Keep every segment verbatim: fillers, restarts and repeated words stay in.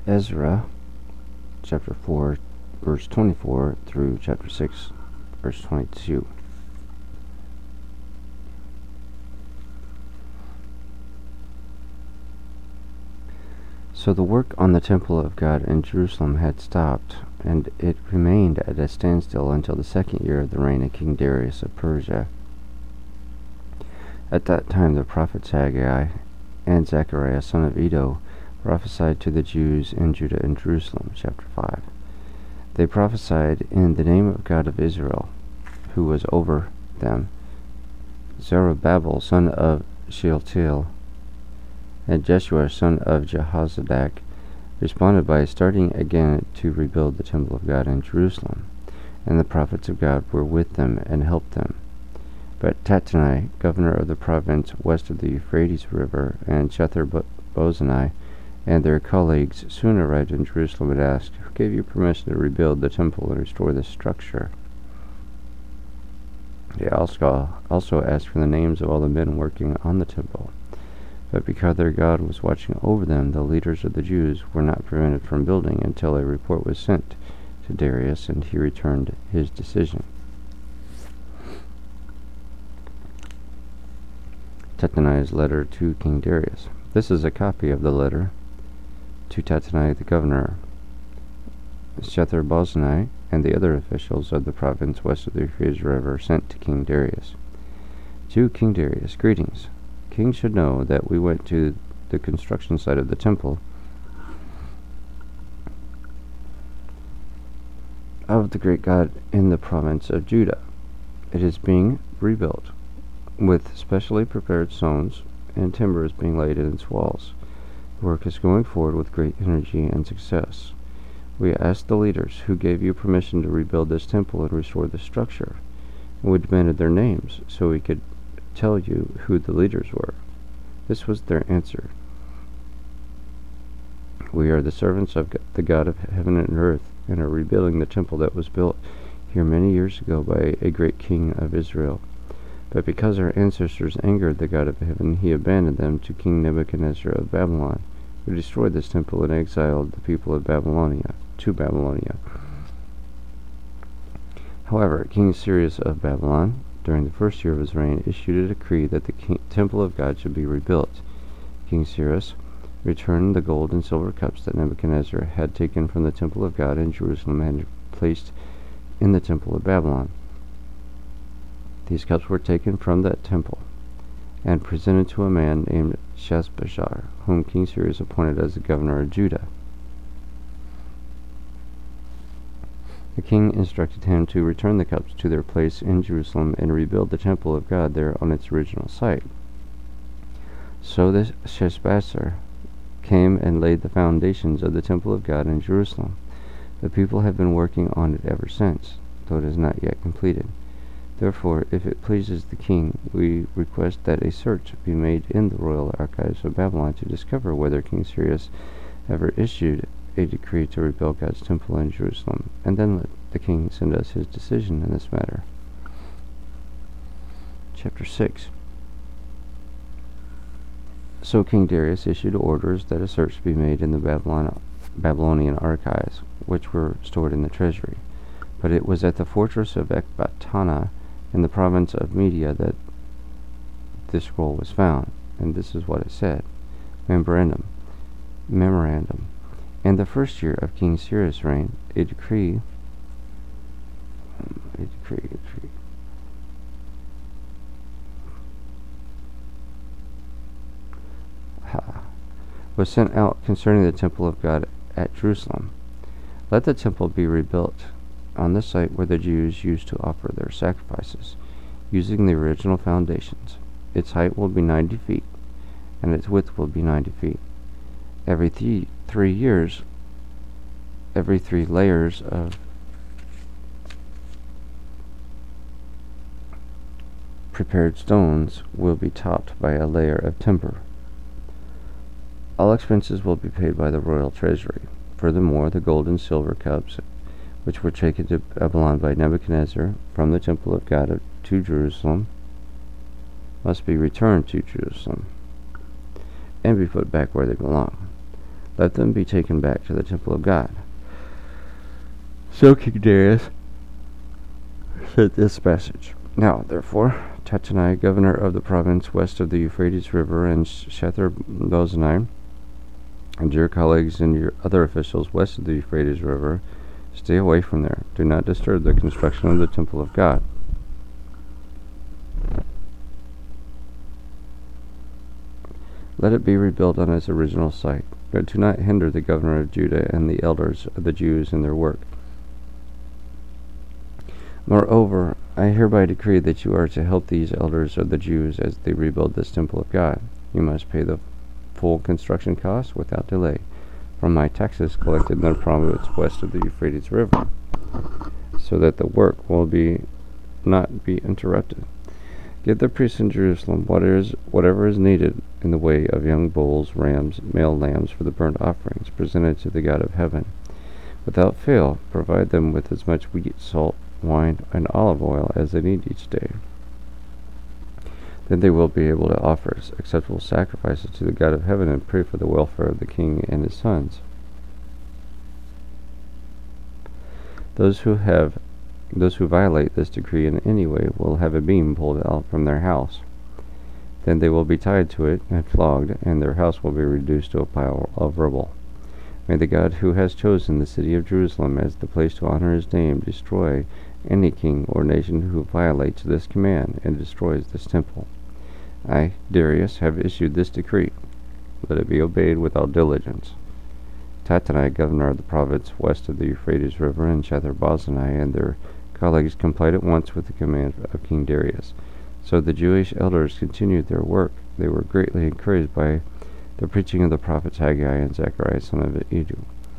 Ezra chapter four, verse twenty-four through chapter six, verse twenty-two. So the work on the temple of God in Jerusalem had stopped, and it remained at a standstill until the second year of the reign of King Darius of Persia. At that time the prophets Haggai and Zechariah son of Iddo prophesied to the Jews in Judah and Jerusalem. Chapter five. They prophesied in the name of God of Israel, who was over them. Zerubbabel son of Shealtiel and Jeshua son of Jehozadak responded by starting again to rebuild the temple of God in Jerusalem, and the prophets of God were with them and helped them. But Tattenai, governor of the province west of the Euphrates River, and Shethar-Bozenai and their colleagues soon arrived in Jerusalem and asked, "Who gave you permission to rebuild the temple and restore the structure?" They also, also asked for the names of all the men working on the temple. But because their God was watching over them, the leaders of the Jews were not prevented from building until a report was sent to Darius, and he returned his decision. Tattenai's letter to King Darius. This is a copy of the letter to Tattenai the governor. Shethar-Bozenai and the other officials of the province west of the Euphrates River sent to King Darius. To King Darius, greetings. King should know that we went to the construction site of the temple of the great God in the province of Judah. It is being rebuilt, with specially prepared stones and timbers being laid in its walls. The work is going forward with great energy and success. We asked the leaders who gave you permission to rebuild this temple and restore the structure, and we demanded their names so we could tell you who the leaders were. This was their answer. We are the servants of the God of heaven and earth, and are rebuilding the temple that was built here many years ago by a great king of Israel. But because our ancestors angered the God of heaven, he abandoned them to King Nebuchadnezzar of Babylon, who destroyed this temple and exiled the people of Babylonia to Babylonia. However, King Cyrus of Babylon, during the first year of his reign, issued a decree that the king, temple of God should be rebuilt. King Cyrus returned the gold and silver cups that Nebuchadnezzar had taken from the temple of God in Jerusalem and placed in the temple of Babylon. These cups were taken from that temple and presented to a man named Sheshbazzar, whom King Cyrus appointed as the governor of Judah. The king instructed him to return the cups to their place in Jerusalem and rebuild the temple of God there on its original site. So the Sheshbazzar came and laid the foundations of the temple of God in Jerusalem. The people have been working on it ever since, though it is not yet completed. Therefore, if it pleases the king, we request that a search be made in the royal archives of Babylon to discover whether King Cyrus ever issued a decree to rebuild God's temple in Jerusalem, and then let the king send us his decision in this matter. Chapter six. So King Darius issued orders that a search be made in the Babylon, Babylonian archives, which were stored in the treasury. But it was at the fortress of Ecbatana in the province of Media that this scroll was found, and this is what it said. Memorandum. Memorandum. In the first year of King Cyrus' reign, a decree, a decree, a decree, ha, was sent out concerning the temple of God at Jerusalem. Let the temple be rebuilt on the site where the Jews used to offer their sacrifices, using the original foundations. Its height will be ninety feet, and its width will be ninety feet. Every th- three years, every three layers of prepared stones will be topped by a layer of timber. All expenses will be paid by the royal treasury. Furthermore, the gold and silver cups, which were taken to Babylon by Nebuchadnezzar from the temple of God to Jerusalem, must be returned to Jerusalem and be put back where they belong. Let them be taken back to the temple of God. So King Darius sent this message. Now, therefore, Tattenai, governor of the province west of the Euphrates River, and Shethar-bozenai, and your colleagues and your other officials west of the Euphrates River, stay away from there. Do not disturb the construction of the temple of God. Let it be rebuilt on its original site, but do not hinder the governor of Judah and the elders of the Jews in their work. Moreover, I hereby decree that you are to help these elders of the Jews as they rebuild this temple of God. You must pay the full construction costs without delay from my taxes collected in the province west of the Euphrates River, so that the work will be not be interrupted. Give the priests in Jerusalem whatever is, whatever is needed in the way of young bulls, rams, male lambs for the burnt offerings presented to the God of heaven. Without fail, provide them with as much wheat, salt, wine, and olive oil as they need each day. Then they will be able to offer acceptable sacrifices to the God of heaven and pray for the welfare of the king and his sons. Those who have those who violate this decree in any way will have a beam pulled out from their house. Then they will be tied to it and flogged, and their house will be reduced to a pile of rubble. May the God who has chosen the city of Jerusalem as the place to honor his name destroy any king or nation who violates this command and destroys this temple. I, Darius, have issued this decree. Let it be obeyed without diligence. Tattenai, governor of the province west of the Euphrates River, and Shethar-bozenai and their colleagues complied at once with the command of King Darius. So the Jewish elders continued their work. They were greatly encouraged by the preaching of the prophets Haggai and Zechariah son of Iddo.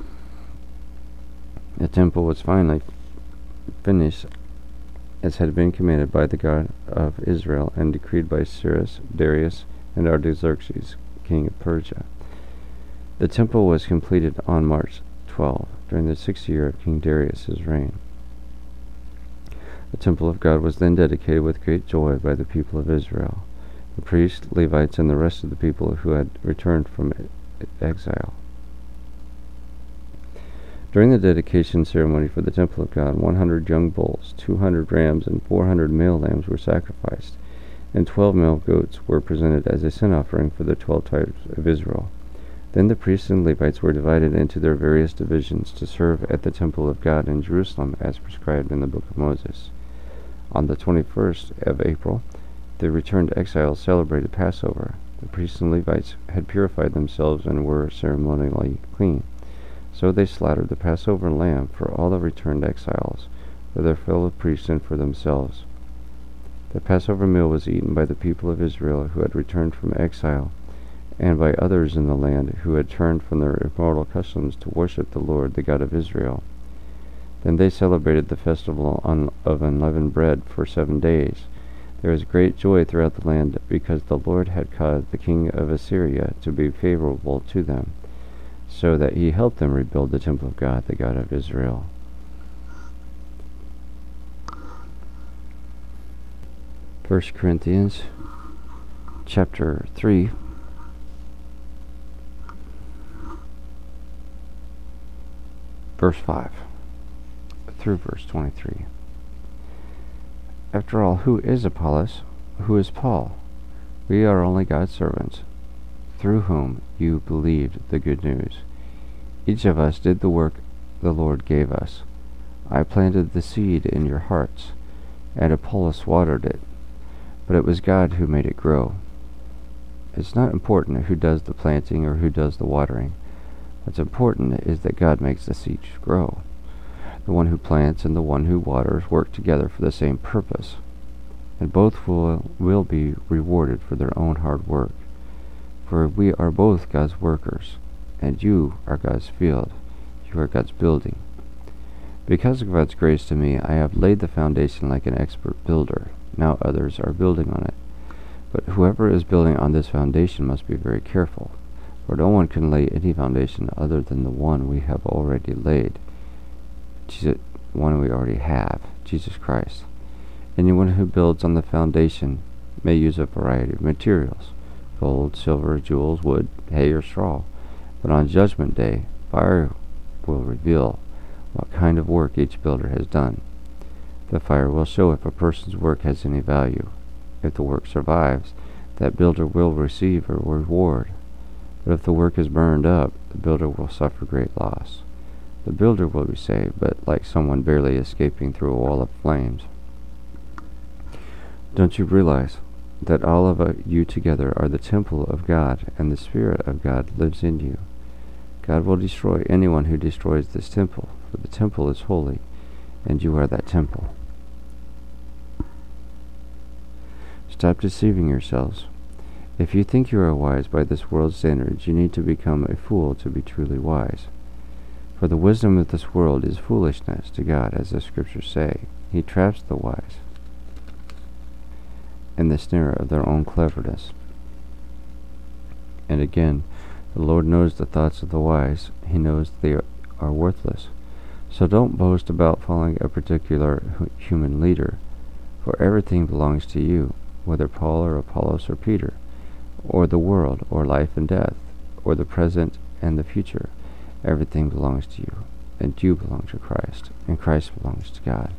The temple was finally finished as had been commanded by the God of Israel and decreed by Cyrus, Darius, and Artaxerxes, king of Persia. The temple was completed on March twelfth, during the sixth year of King Darius's reign. The temple of God was then dedicated with great joy by the people of Israel, the priests, Levites, and the rest of the people who had returned from exile. During the dedication ceremony for the temple of God, one hundred young bulls, two hundred rams, and four hundred male lambs were sacrificed, and twelve male goats were presented as a sin offering for the twelve tribes of Israel. Then the priests and Levites were divided into their various divisions to serve at the temple of God in Jerusalem as prescribed in the book of Moses. On the twenty-first of April, the returned exiles celebrated Passover. The priests and Levites had purified themselves and were ceremonially clean. So they slaughtered the Passover lamb for all the returned exiles, for their fellow priests and for themselves. The Passover meal was eaten by the people of Israel who had returned from exile, and by others in the land who had turned from their immortal customs to worship the Lord, the God of Israel. Then they celebrated the festival of unleavened bread for seven days. There was great joy throughout the land, because the Lord had caused the king of Assyria to be favorable to them, so that he helped them rebuild the temple of God, the God of Israel. First Corinthians chapter three, verse five through verse twenty-three. After all, who is Apollos? Who is Paul? We are only God's servants, through whom you believed the good news. Each of us did the work the Lord gave us. I planted the seed in your hearts, and Apollos watered it, but it was God who made it grow. It's not important who does the planting or who does the watering. What's important is that God makes the seed grow. The one who plants and the one who waters work together for the same purpose, and both will, will be rewarded for their own hard work. For we are both God's workers, and you are God's field. You are God's building. Because of God's grace to me, I have laid the foundation like an expert builder. Now others are building on it. But whoever is building on this foundation must be very careful, for no one can lay any foundation other than the one we have already laid, Jesus, one we already have, Jesus Christ. Anyone who builds on the foundation may use a variety of materials: gold, silver, jewels, wood, hay, or straw. But on Judgment Day, fire will reveal what kind of work each builder has done. The fire will show if a person's work has any value. If the work survives, that builder will receive a reward. But if the work is burned up, the builder will suffer great loss. The builder will be saved, but like someone barely escaping through a wall of flames. Don't you realize that all of you together are the temple of God, and the Spirit of God lives in you? God will destroy anyone who destroys this temple, for the temple is holy, and you are that temple. Stop deceiving yourselves. If you think you are wise by this world's standards, you need to become a fool to be truly wise. For the wisdom of this world is foolishness to God, as the Scriptures say. He traps the wise in the snare of their own cleverness. And again, the Lord knows the thoughts of the wise. He knows they are worthless. So don't boast about following a particular human leader, for everything belongs to you, whether Paul or Apollos or Peter, or the world, or life and death, or the present and the future. Everything belongs to you, and you belong to Christ, and Christ belongs to God.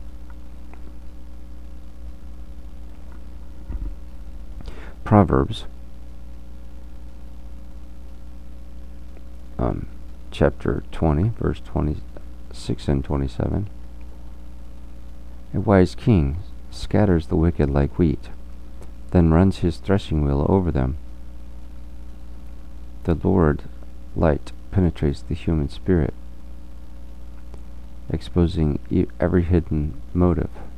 Proverbs um, chapter twenty, verse twenty-six and twenty-seven. A wise king scatters the wicked like wheat, then runs his threshing wheel over them. The Lord light penetrates the human spirit, exposing every hidden motive.